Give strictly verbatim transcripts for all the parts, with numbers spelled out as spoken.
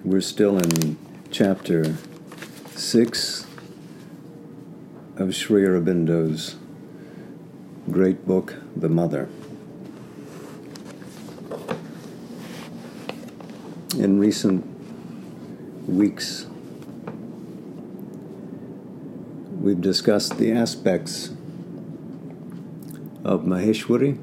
We're still in chapter six of Sri Aurobindo's great book, The Mother. In recent weeks, we've discussed the aspects of Maheshwari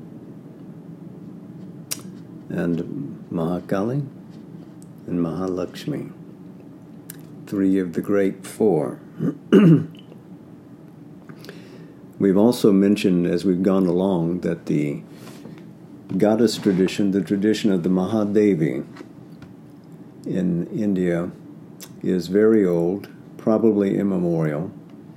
and Mahakali and Mahalakshmi, three of the great four. We've also mentioned, as we've gone along, that the goddess tradition, the tradition of the Mahadevi in India, is very old, probably immemorial,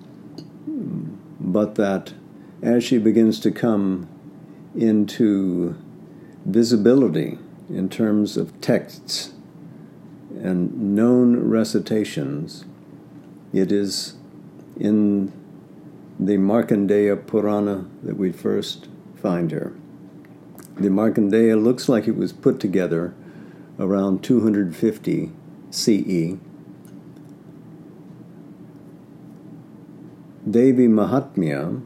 but that as she begins to come into visibility in terms of texts and known recitations, it is in the Markandeya Purana that we first find her. The Markandeya looks like it was put together around two hundred fifty C E. Devi Mahatmya,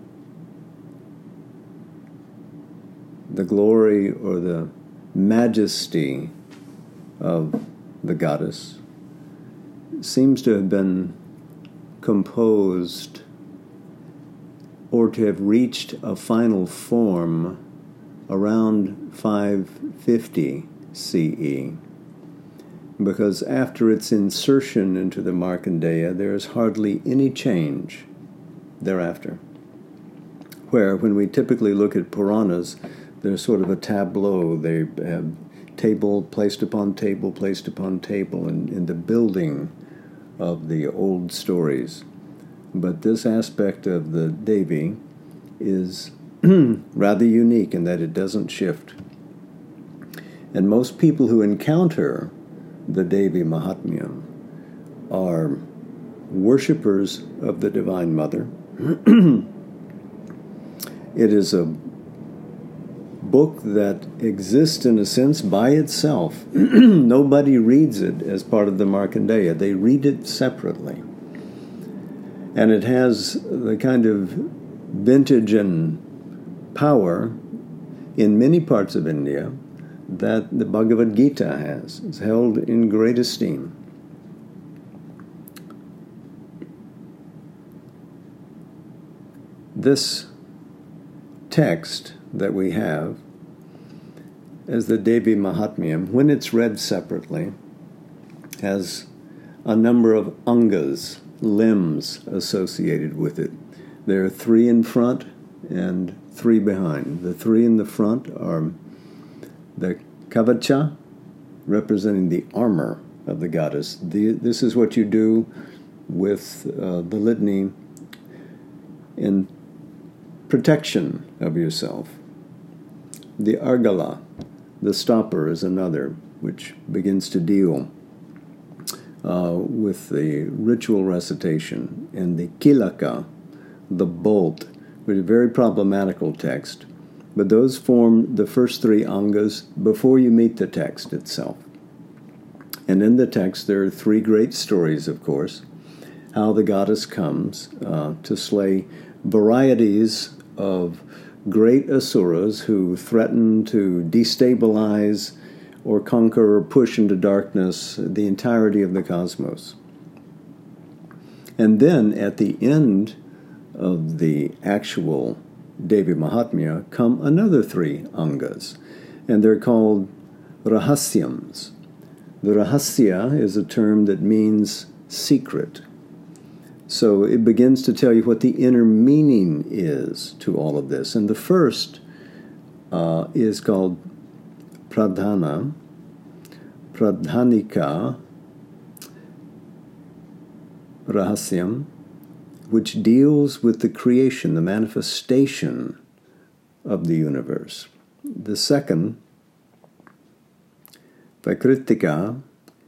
the glory or the majesty of the goddess, seems to have been composed or to have reached a final form around five fifty C E, because after its insertion into the Markandeya, there is hardly any change thereafter. Where when we typically look at Puranas, there's sort of a tableau. They have table placed upon table, placed upon table in, in the building of the old stories. But this aspect of the Devi is rather unique in that it doesn't shift. And most people who encounter the Devi Mahatmya are worshippers of the Divine Mother. It is a book that exists in a sense by itself. Nobody reads it as part of the Markandeya. They read it separately. And it has the kind of vintage and power in many parts of India that the Bhagavad Gita has. It's held in great esteem. This text that we have as the Devi Mahatmyam, when it's read separately, has a number of angas, limbs associated with it. There are three in front and three behind. The three in the front are the kavacha, representing the armor of the goddess. The, this is what you do with uh, the litany in protection of yourself. The argala, the stopper, is another, which begins to deal uh, with the ritual recitation. And the kilaka, the bolt, which is a very problematical text. But those form the first three angas before you meet the text itself. And in the text there are three great stories, of course, how the goddess comes uh, to slay varieties of great asuras who threaten to destabilize or conquer or push into darkness the entirety of the cosmos. And then at the end of the actual Devi Mahatmya come another three angas, and they're called rahasyams. The rahasya is a term that means secret. So it begins to tell you what the inner meaning is to all of this. And the first uh, is called pradhana, pradhanika rahasyam, which deals with the creation, the manifestation of the universe. The second, Prakritika,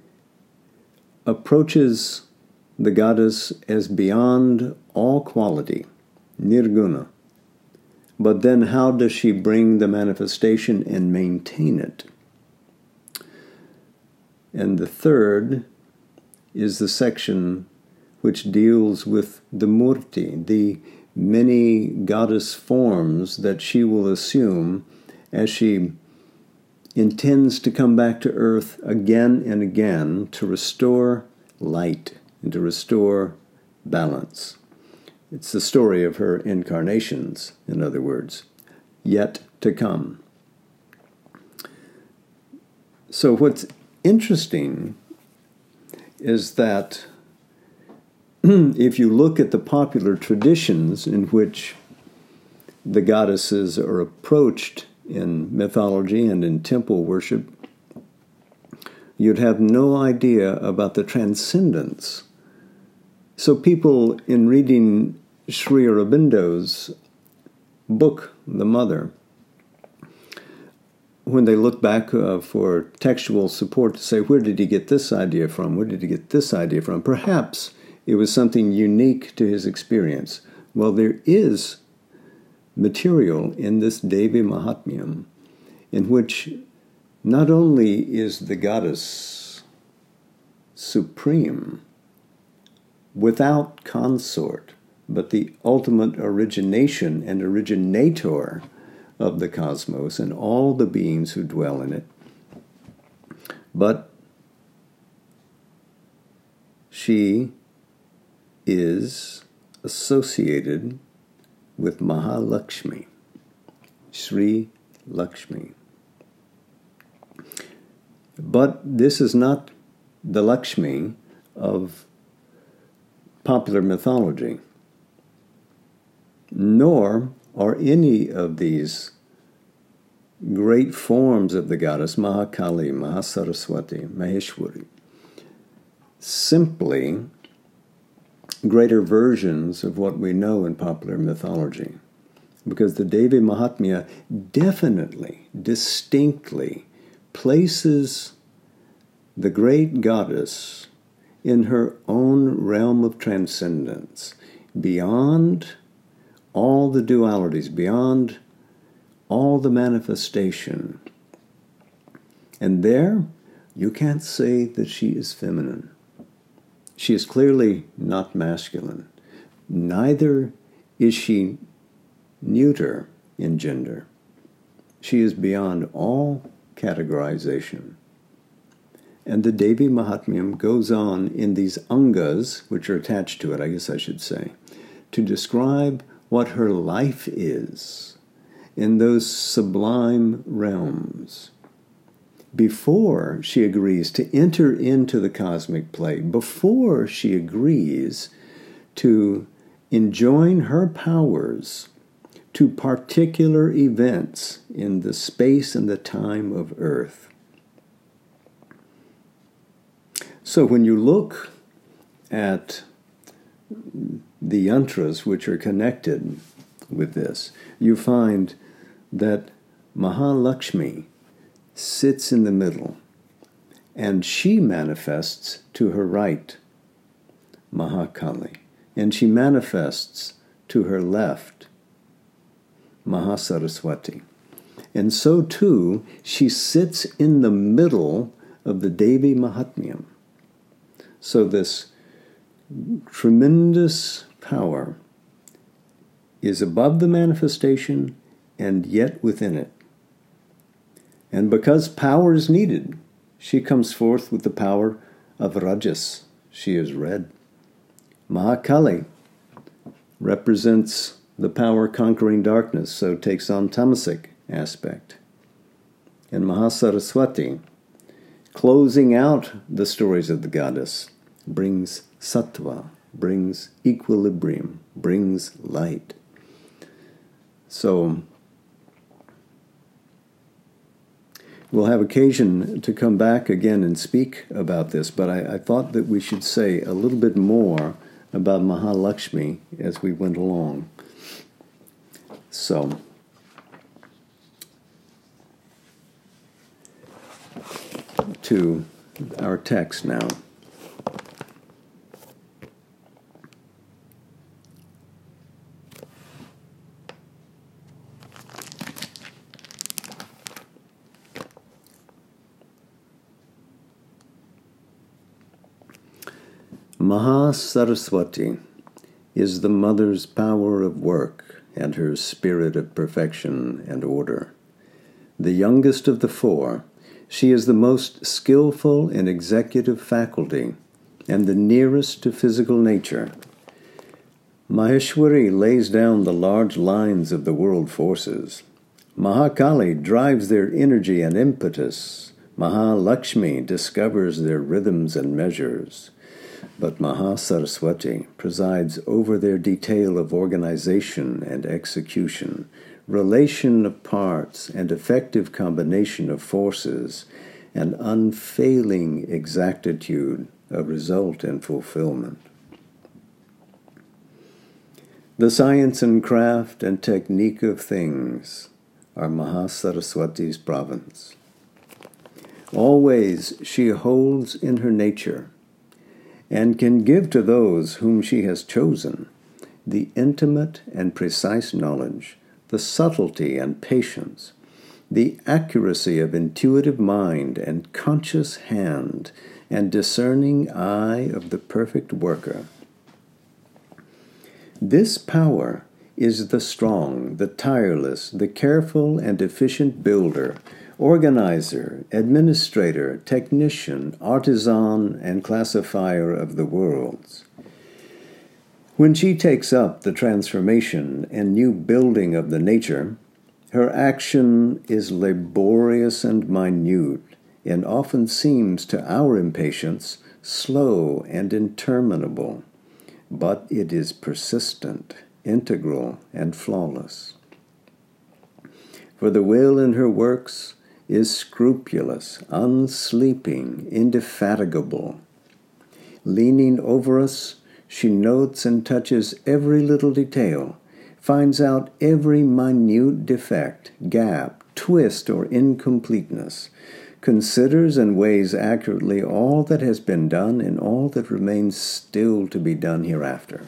approaches the goddess as beyond all quality, nirguna. But then how does she bring the manifestation and maintain it? And the third is the section which deals with the murti, the many goddess forms that she will assume as she intends to come back to earth again and again to restore light and to restore balance. It's the story of her incarnations, in other words, yet to come. So what's interesting is that if you look at the popular traditions in which the goddesses are approached in mythology and in temple worship, you'd have no idea about the transcendence. So people, in reading Sri Aurobindo's book, The Mother, when they look back uh, for textual support to say, where did he get this idea from? Where did he get this idea from? Perhaps it was something unique to his experience. Well, there is material in this Devi Mahatmyam in which not only is the goddess supreme, without consort, but the ultimate origination and originator of the cosmos and all the beings who dwell in it. But she is associated with Mahalakshmi, Sri Lakshmi. But this is not the Lakshmi of popular mythology, nor are any of these great forms of the goddess, Mahakali, Mahasaraswati, Maheshwari, simply greater versions of what we know in popular mythology. Because the Devi Mahatmya definitely, distinctly places the great goddess in her own realm of transcendence, beyond all the dualities, beyond all the manifestation. And there, you can't say that she is feminine. She is clearly not masculine. Neither is she neuter in gender. She is beyond all categorization. And the Devi Mahatmyam goes on in these angas, which are attached to it, I guess I should say, to describe what her life is in those sublime realms. Before she agrees to enter into the cosmic play, before she agrees to enjoin her powers to particular events in the space and the time of Earth. So when you look at the yantras which are connected with this, you find that Mahalakshmi sits in the middle, and she manifests to her right, Mahakali, and she manifests to her left, Mahasaraswati. And so too, she sits in the middle of the Devi Mahatmyam. So this tremendous power is above the manifestation and yet within it. And because power is needed, she comes forth with the power of Rajas. She is red. Mahakali represents the power conquering darkness, so takes on tamasic aspect. And Mahasaraswati, closing out the stories of the goddess, brings sattva, brings equilibrium, brings light. So we'll have occasion to come back again and speak about this, but I, I thought that we should say a little bit more about Mahalakshmi as we went along. So, to our text now. Mahasaraswati is the mother's power of work and her spirit of perfection and order. The youngest of the four, she is the most skillful in executive faculty and the nearest to physical nature. Maheshwari lays down the large lines of the world forces. Mahakali drives their energy and impetus. Mahalakshmi discovers their rhythms and measures. But Mahasaraswati presides over their detail of organization and execution, relation of parts and effective combination of forces, and unfailing exactitude of result and fulfillment. The science and craft and technique of things are Mahasaraswati's province. Always she holds in her nature and can give to those whom she has chosen the intimate and precise knowledge, the subtlety and patience, the accuracy of intuitive mind and conscious hand, and discerning eye of the perfect worker. This power is the strong, the tireless, the careful and efficient builder, organizer, administrator, technician, artisan, and classifier of the worlds. When she takes up the transformation and new building of the nature, her action is laborious and minute, and often seems to our impatience slow and interminable, but it is persistent, integral, and flawless. For the will in her works is scrupulous, unsleeping, indefatigable. Leaning over us, she notes and touches every little detail, finds out every minute defect, gap, twist, or incompleteness, considers and weighs accurately all that has been done and all that remains still to be done hereafter.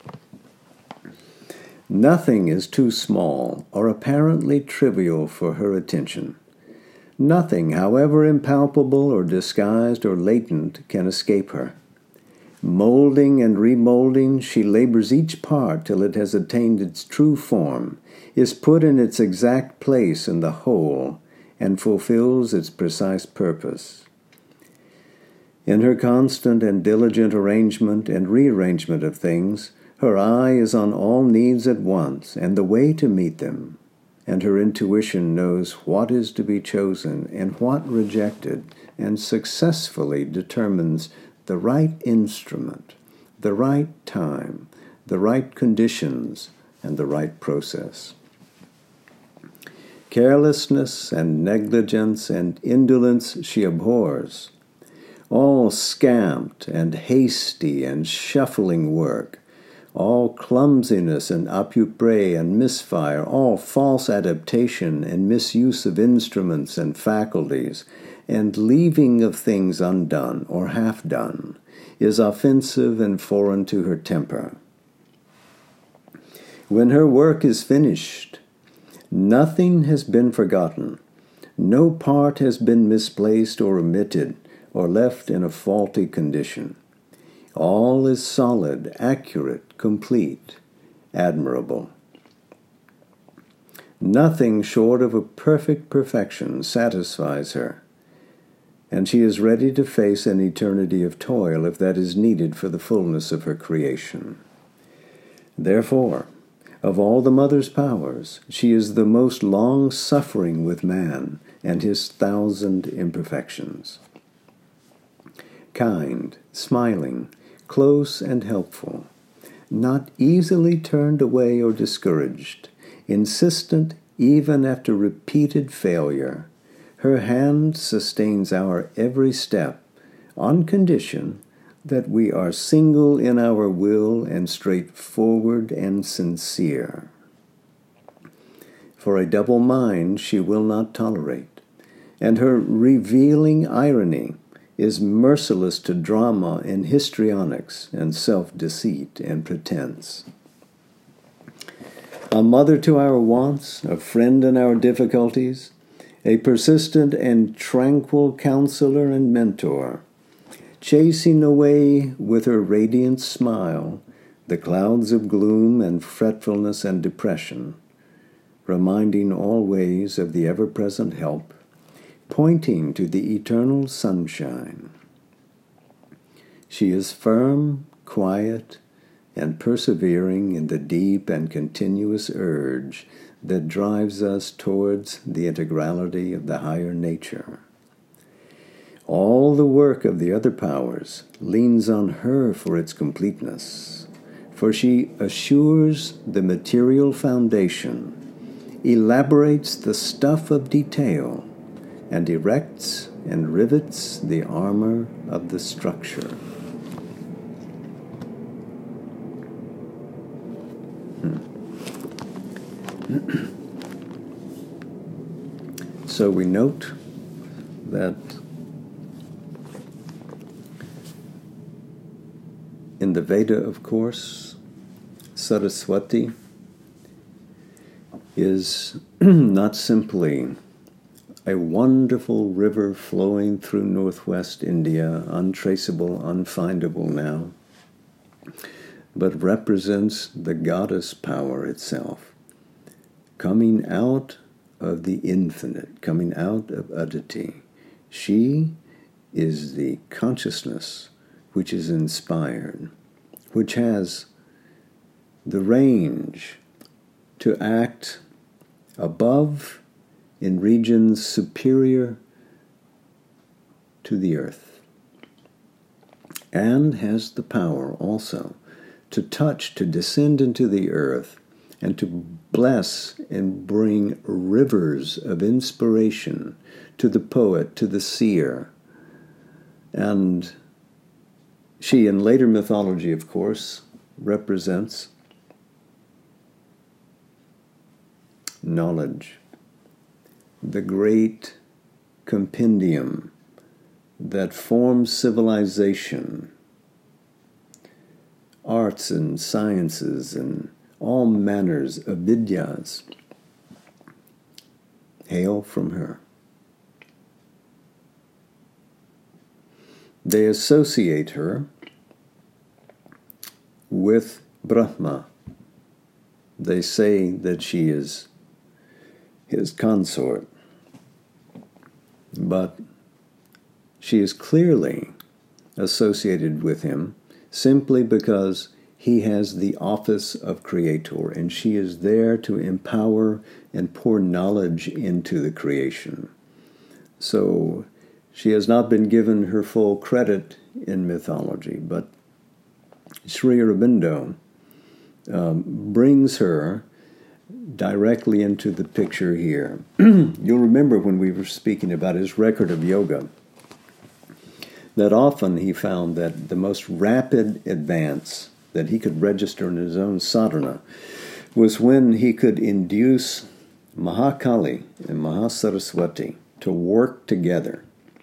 Nothing is too small or apparently trivial for her attention. Nothing, however impalpable or disguised or latent, can escape her. Molding and remolding, she labors each part till it has attained its true form, is put in its exact place in the whole, and fulfills its precise purpose. In her constant and diligent arrangement and rearrangement of things, her eye is on all needs at once and the way to meet them, and her intuition knows what is to be chosen and what rejected, and successfully determines the right instrument, the right time, the right conditions, and the right process. Carelessness and negligence and indolence she abhors. All scamped and hasty and shuffling work, all clumsiness and apupre and misfire, all false adaptation and misuse of instruments and faculties, and leaving of things undone or half done, is offensive and foreign to her temper. When her work is finished, nothing has been forgotten, no part has been misplaced or omitted, or left in a faulty condition. All is solid, accurate, complete, admirable. Nothing short of a perfect perfection satisfies her, and she is ready to face an eternity of toil if that is needed for the fullness of her creation. Therefore, of all the mother's powers, she is the most long-suffering with man and his thousand imperfections. Kind, smiling, close and helpful, not easily turned away or discouraged, insistent even after repeated failure, her hand sustains our every step, on condition that we are single in our will and straightforward and sincere. For a double mind she will not tolerate, and her revealing irony is merciless to drama and histrionics and self-deceit and pretense. A mother to our wants, a friend in our difficulties, a persistent and tranquil counselor and mentor, chasing away with her radiant smile the clouds of gloom and fretfulness and depression, reminding always of the ever-present help, pointing to the eternal sunshine. She is firm, quiet, and persevering in the deep and continuous urge that drives us towards the integrality of the higher nature. All the work of the other powers leans on her for its completeness, for she assures the material foundation, elaborates the stuff of detail, and erects and rivets the armor of the structure. Hmm. So we note that in the Veda, of course, Saraswati is not simply a wonderful river flowing through northwest India, untraceable, unfindable now, but represents the goddess power itself, coming out of the infinite, coming out of Aditi. She is the consciousness which is inspired, which has the range to act above in regions superior to the earth, and has the power also to touch, to descend into the earth, and to bless and bring rivers of inspiration to the poet, to the seer. And she, in later mythology, of course, represents knowledge, the great compendium that forms civilization, arts and sciences and all manners of vidyas hail from her. They associate her with Brahma. They say that she is his consort, but she is clearly associated with him simply because he has the office of creator, and she is there to empower and pour knowledge into the creation. So she has not been given her full credit in mythology, but Sri Aurobindo um, brings her directly into the picture here. You'll remember when we were speaking about his record of yoga, that often he found that the most rapid advance that he could register in his own sadhana was when he could induce Mahakali and Mahasaraswati to work together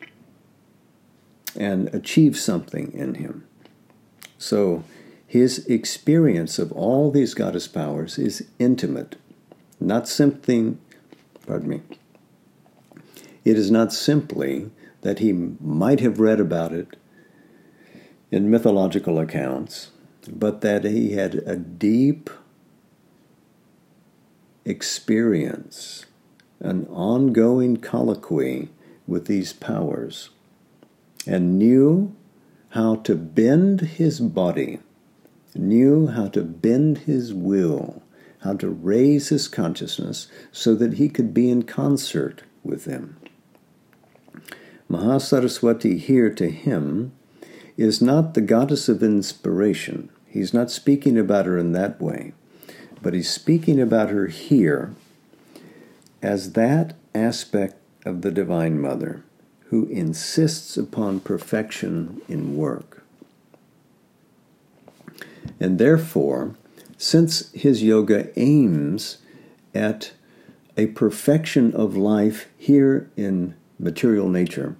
and achieve something in him. So his experience of all these goddess powers is intimate, not something, pardon me, it is not simply that he might have read about it in mythological accounts, but that he had a deep experience, an ongoing colloquy with these powers, and knew how to bend his body, knew how to bend his will, how to raise his consciousness so that he could be in concert with them. Mahasaraswati here to him is not the goddess of inspiration. He's not speaking about her in that way, but he's speaking about her here as that aspect of the Divine Mother who insists upon perfection in work. And therefore, since his yoga aims at a perfection of life here in material nature,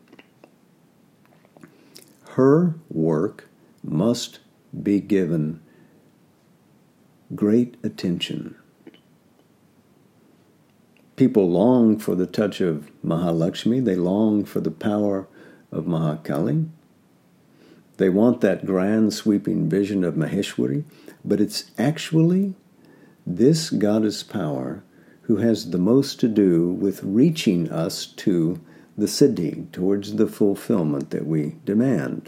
her work must be given great attention. People long for the touch of Mahalakshmi. They long for the power of Mahakali. They want that grand sweeping vision of Maheshwari, but it's actually this goddess power who has the most to do with reaching us to the siddhi, towards the fulfillment that we demand.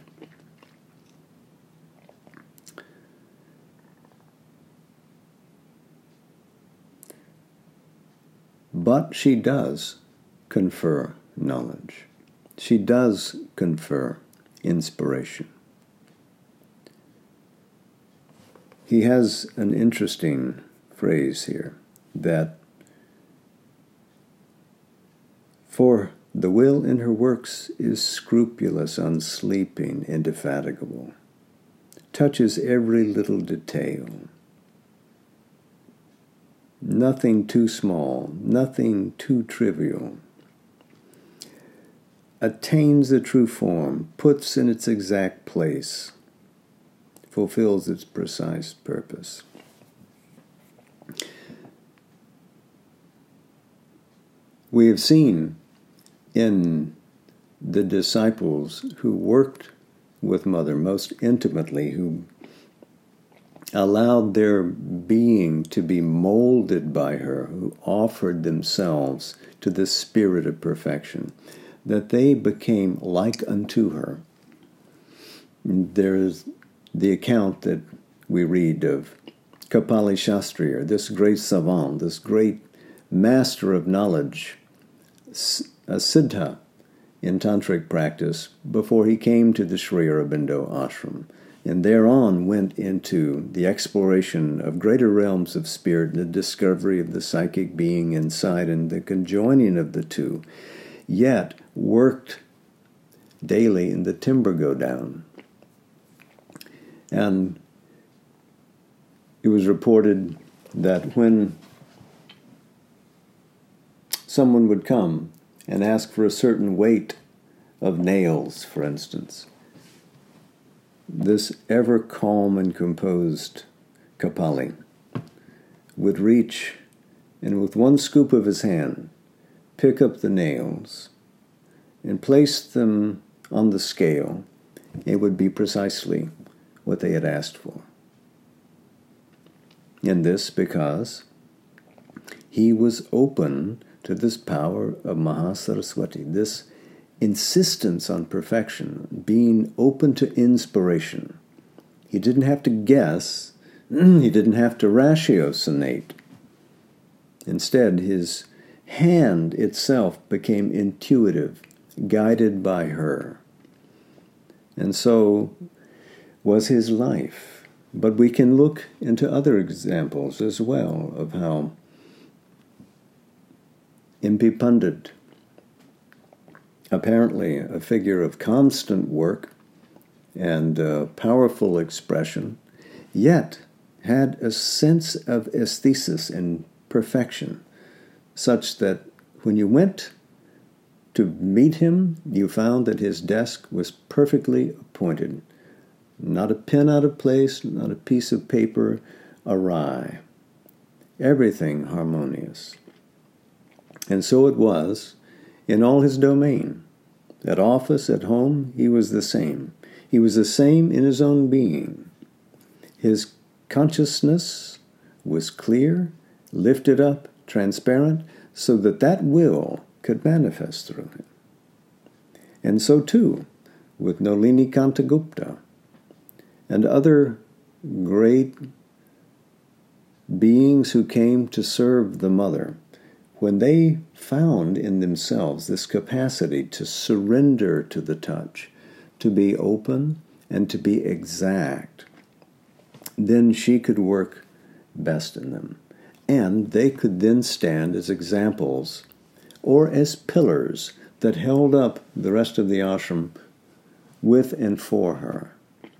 But she does confer knowledge. She does confer inspiration. He has an interesting phrase here, that for the will in her works is scrupulous, unsleeping, indefatigable, touches every little detail. Nothing too small, nothing too trivial. Attains the true form, puts in its exact place, fulfills its precise purpose. We have seen in the disciples who worked with Mother most intimately, who allowed their being to be molded by her, who offered themselves to the spirit of perfection, that they became like unto her. There is the account that we read of Kapali Shastriya, this great savant, this great master of knowledge, a siddha in tantric practice, before he came to the Sri Aurobindo ashram, and thereon went into the exploration of greater realms of spirit, the discovery of the psychic being inside, and the conjoining of the two, yet worked daily in the timber go down. And it was reported that when someone would come and ask for a certain weight of nails, for instance, this ever calm and composed Kapali would reach and with one scoop of his hand pick up the nails and place them on the scale. It would be precisely what they had asked for. And this because he was open to this power of Mahasaraswati, this insistence on perfection, being open to inspiration. He didn't have to guess, he didn't have to ratiocinate. Instead, his hand itself became intuitive, guided by her. And so was his life. But we can look into other examples as well of how M P Pandit, apparently a figure of constant work and uh, powerful expression, yet had a sense of aesthesis and perfection, such that when you went to meet him, you found that his desk was perfectly appointed. Not a pen out of place, not a piece of paper awry. Everything harmonious. And so it was in all his domain. At office, at home, he was the same. He was the same in his own being. His consciousness was clear, lifted up, transparent, so that that will could manifest through him. And so too with Nolini Kantagupta and other great beings who came to serve the Mother, when they found in themselves this capacity to surrender to the touch, to be open and to be exact, then she could work best in them. And they could then stand as examples or as pillars that held up the rest of the ashram with and for her.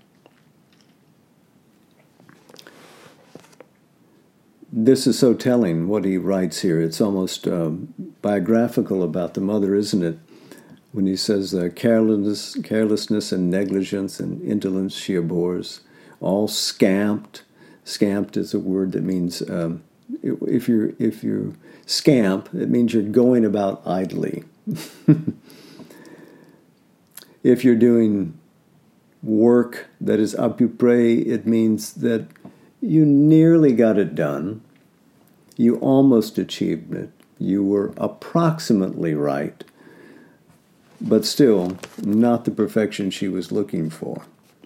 This is so telling what he writes here. It's almost uh, biographical about the Mother, isn't it? When he says uh, carelessness, carelessness and negligence and indolence she abhors, all scamped. Scamped is a word that means um, if you're if you scamp, it means you're going about idly. If you're doing work that is apupre, it means that you nearly got it done. You almost achieved it. You were approximately right, but still not the perfection she was looking for.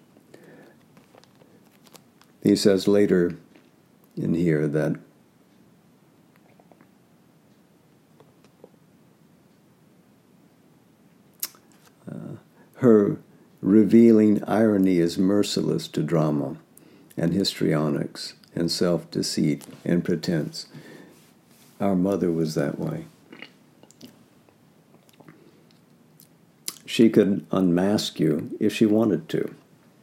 He says later in here that uh, her revealing irony is merciless to drama and histrionics and self-deceit and pretense. Our mother was that way. She could unmask you if she wanted to.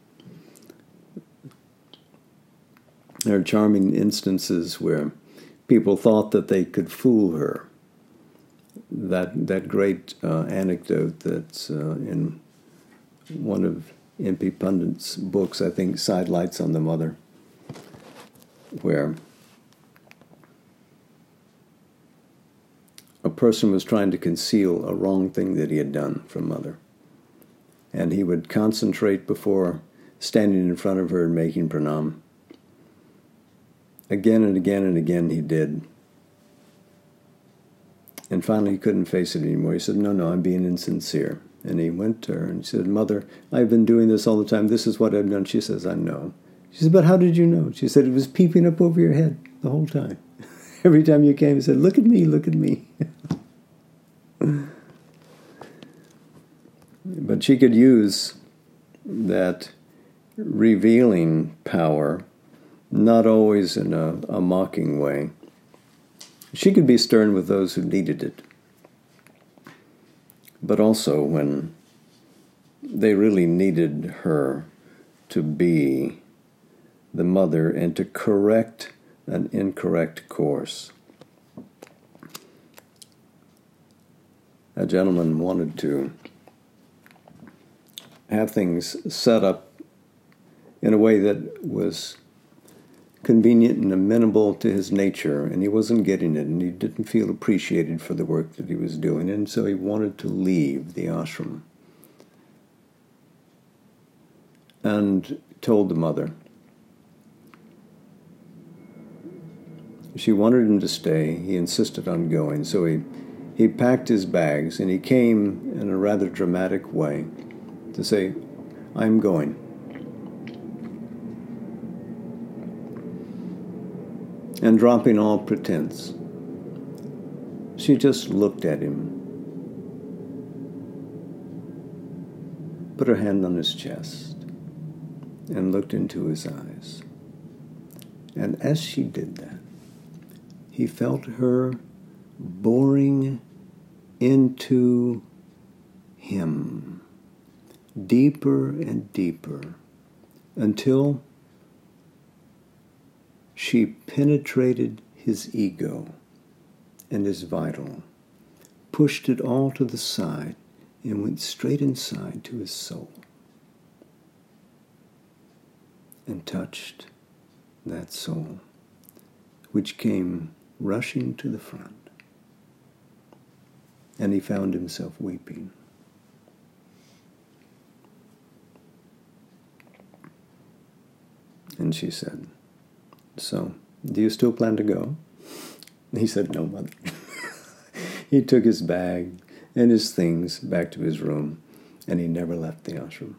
There are charming instances where people thought that they could fool her. That that great uh, anecdote that's uh, in one of M P Pundit's books, I think, Sidelights on the Mother, where a person was trying to conceal a wrong thing that he had done from Mother. And he would concentrate before standing in front of her and making pranam. Again and again and again he did. And finally he couldn't face it anymore. He said, no, no, I'm being insincere. And he went to her and said, Mother, I've been doing this all the time. This is what I've done. She says, I know. She said, but how did you know? She said, it was peeping up over your head the whole time. Every time you came, he said, look at me, look at me. But she could use that revealing power, not always in a, a mocking way. She could be stern with those who needed it, but also when they really needed her to be the mother and to correct an incorrect course. A gentleman wanted to have things set up in a way that was convenient and amenable to his nature, and he wasn't getting it, and he didn't feel appreciated for the work that he was doing, and so he wanted to leave the ashram. And told the mother. She wanted him to stay. He insisted on going, so he, he packed his bags, and he came in a rather dramatic way to say, I'm going. And dropping all pretense, she just looked at him, put her hand on his chest, and looked into his eyes. And as she did that, he felt her boring into him, deeper and deeper, until she penetrated his ego and his vital, pushed it all to the side, and went straight inside to his soul, and touched that soul, which came rushing to the front. And he found himself weeping. And she said, so, do you still plan to go? He said, no, Mother. He took his bag and his things back to his room, and he never left the ashram.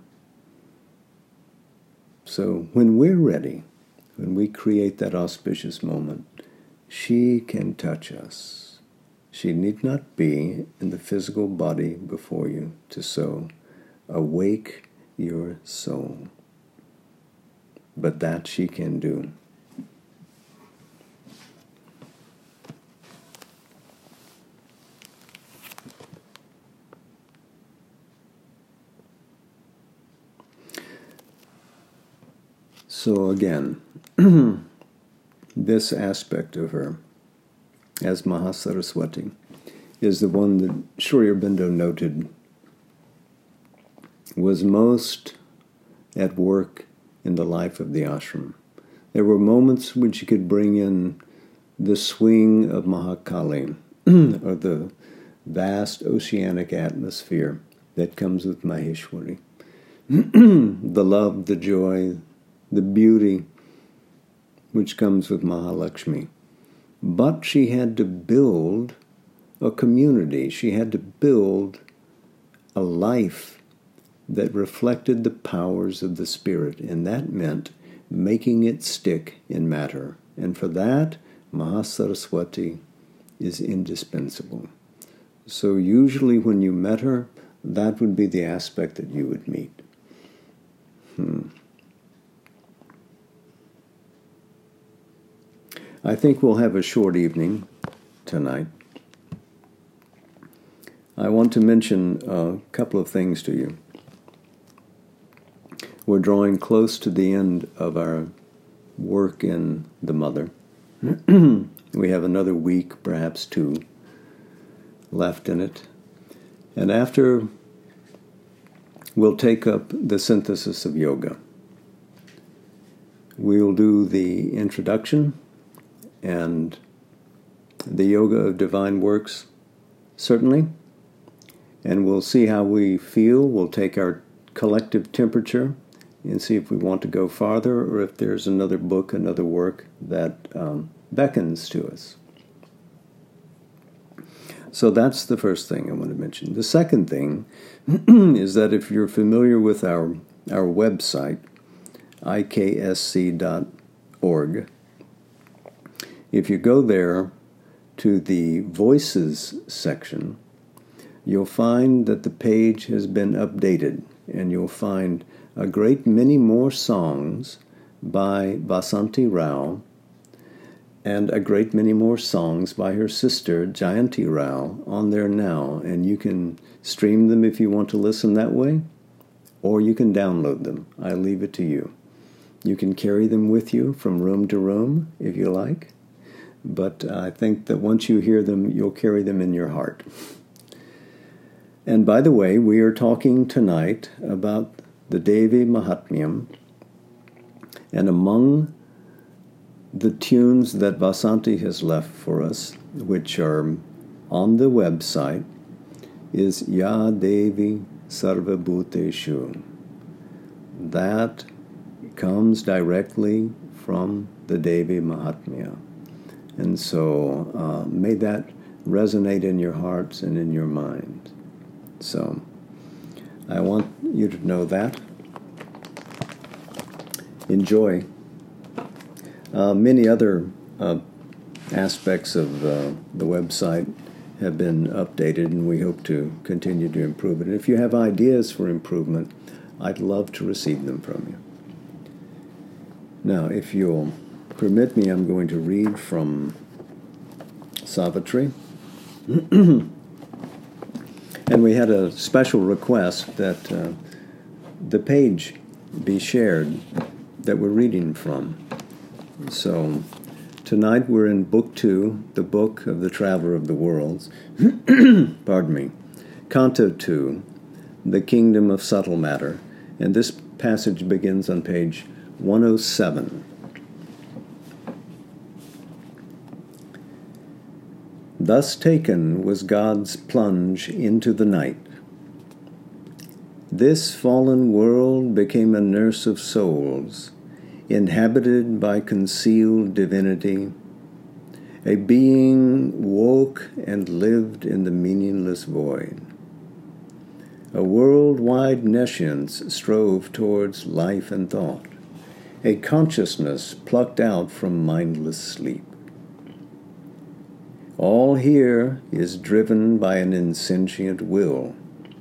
So, when we're ready, when we create that auspicious moment, she can touch us. She need not be in the physical body before you to so awake your soul. But that she can do. So again, this aspect of her, as Mahasaraswati, is the one that Sri Aurobindo noted was most at work in the life of the ashram. There were moments when she could bring in the swing of Mahakali, or the vast oceanic atmosphere that comes with Maheshwari. the love, the joy, the beauty which comes with Mahalakshmi. But she had to build a community. She had to build a life that reflected the powers of the Spirit, and that meant making it stick in matter. And for that, Mahasaraswati is indispensable. So usually when you met her, that would be the aspect that you would meet. Hmm. I think we'll have a short evening tonight. I want to mention a couple of things to you. We're drawing close to the end of our work in the Mother. We have another week, perhaps two, left in it. And after, we'll take up the synthesis of yoga. We'll do the introduction and the yoga of divine works, certainly. And we'll see how we feel. We'll take our collective temperature and see if we want to go farther or if there's another book, another work that um, beckons to us. So that's the first thing I want to mention. The second thing is that if you're familiar with our, our website, I K S C dot org, if you go there to the Voices section, you'll find that the page has been updated, and you'll find a great many more songs by Vasanti Rao and a great many more songs by her sister Jayanti Rao on there now, and you can stream them if you want to listen that way, or you can download them. I leave it to you. You can carry them with you from room to room if you like, but I think that once you hear them, you'll carry them in your heart. And by the way, we are talking tonight about the Devi Mahatmyam, and among the tunes that Vasanti has left for us, which are on the website, is Ya Devi Sarva Bhuteshu. That comes directly from the Devi Mahatmya. And so uh, may that resonate in your hearts and in your mind. So I want you to know that. Enjoy. Uh, many other uh, aspects of uh, the website have been updated, and we hope to continue to improve it. And if you have ideas for improvement, I'd love to receive them from you. Now, if you'll permit me, I'm going to read from Savitri. And we had a special request that uh, the page be shared that we're reading from. So tonight we're in Book Two, the Book of the Traveler of the Worlds. Pardon me. Canto Two, The Kingdom of Subtle Matter. And this passage begins on page one oh seven. Thus taken was God's plunge into the night. This fallen world became a nurse of souls, inhabited by concealed divinity. A being woke and lived in the meaningless void. A worldwide nescience strove towards life and thought, a consciousness plucked out from mindless sleep. All here is driven by an insentient will.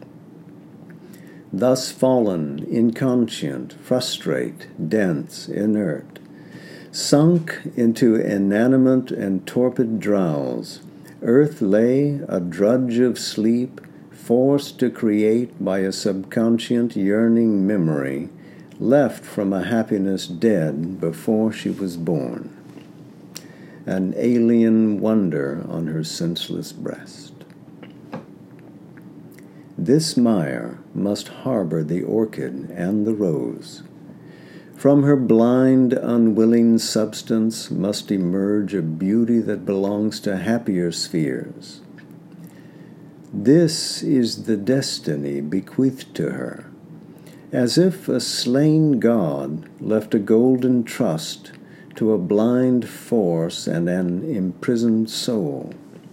Thus fallen, inconscient, frustrate, dense, inert, sunk into inanimate and torpid drowse, earth lay a drudge of sleep, forced to create by a subconscient yearning memory, left from a happiness dead before she was born. An alien wonder on her senseless breast. This mire must harbor the orchid and the rose. From her blind, unwilling substance must emerge a beauty that belongs to happier spheres. This is the destiny bequeathed to her, as if a slain god left a golden trust to a blind force and an imprisoned soul.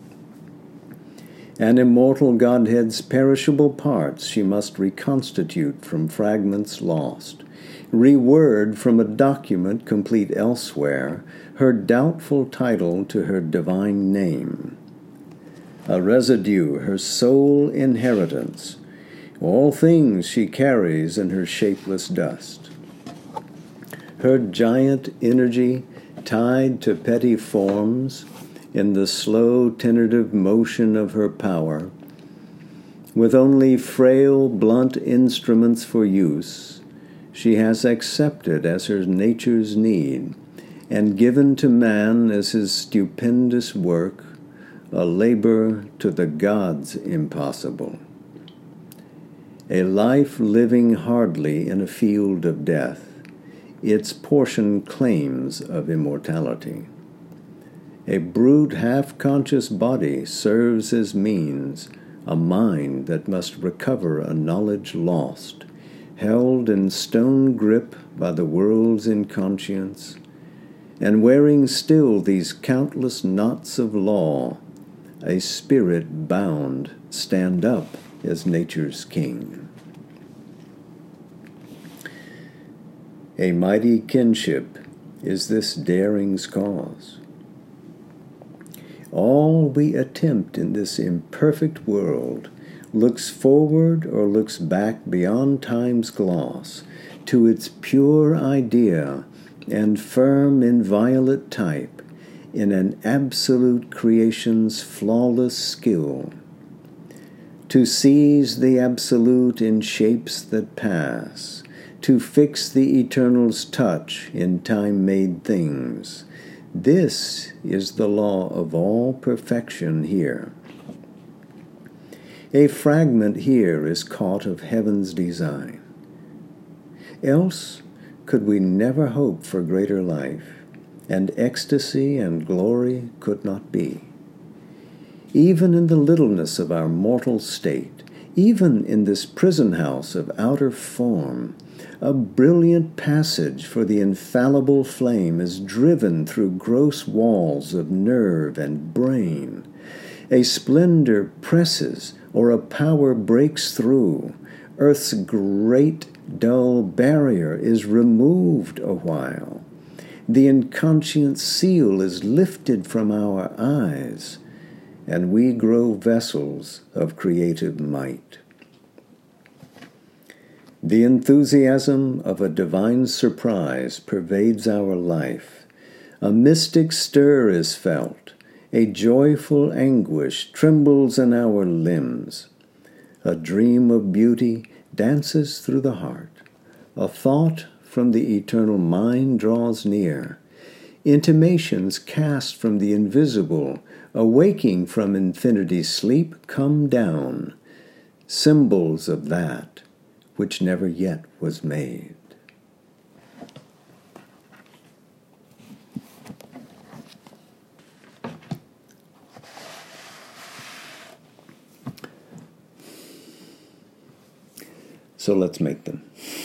An immortal Godhead's perishable parts she must reconstitute from fragments lost, reword from a document complete elsewhere her doubtful title to her divine name. A residue, her sole inheritance, all things she carries in her shapeless dust. Her giant energy tied to petty forms in the slow tentative motion of her power, with only frail blunt instruments for use, she has accepted as her nature's need and given to man as his stupendous work, a labor to the gods impossible. A life living hardly in a field of death, its portion claims of immortality. A brute half-conscious body serves as means, a mind that must recover a knowledge lost, held in stone grip by the world's inconscience, and wearing still these countless knots of law, a spirit bound stand up as nature's king. A mighty kinship is this daring's cause. All we attempt in this imperfect world looks forward or looks back beyond time's gloss to its pure idea and firm inviolate type in an absolute creation's flawless skill. To seize the absolute in shapes that pass, to fix the eternal's touch in time-made things, this is the law of all perfection here. A fragment here is caught of heaven's design. Else could we never hope for greater life, and ecstasy and glory could not be. Even in the littleness of our mortal state, even in this prison house of outer form, a brilliant passage for the infallible flame is driven through gross walls of nerve and brain. A splendor presses, or a power breaks through. Earth's great dull barrier is removed a while. The inconscient seal is lifted from our eyes, and we grow vessels of creative might. The enthusiasm of a divine surprise pervades our life. A mystic stir is felt. A joyful anguish trembles in our limbs. A dream of beauty dances through the heart. A thought from the eternal mind draws near. Intimations cast from the invisible, awaking from infinity's sleep, come down. Symbols of that which never yet was made. So let's make them.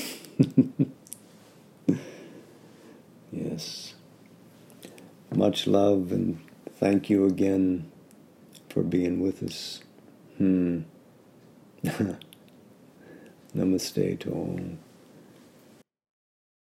Yes. Much love and thank you again for being with us. Hmm. Namaste to all.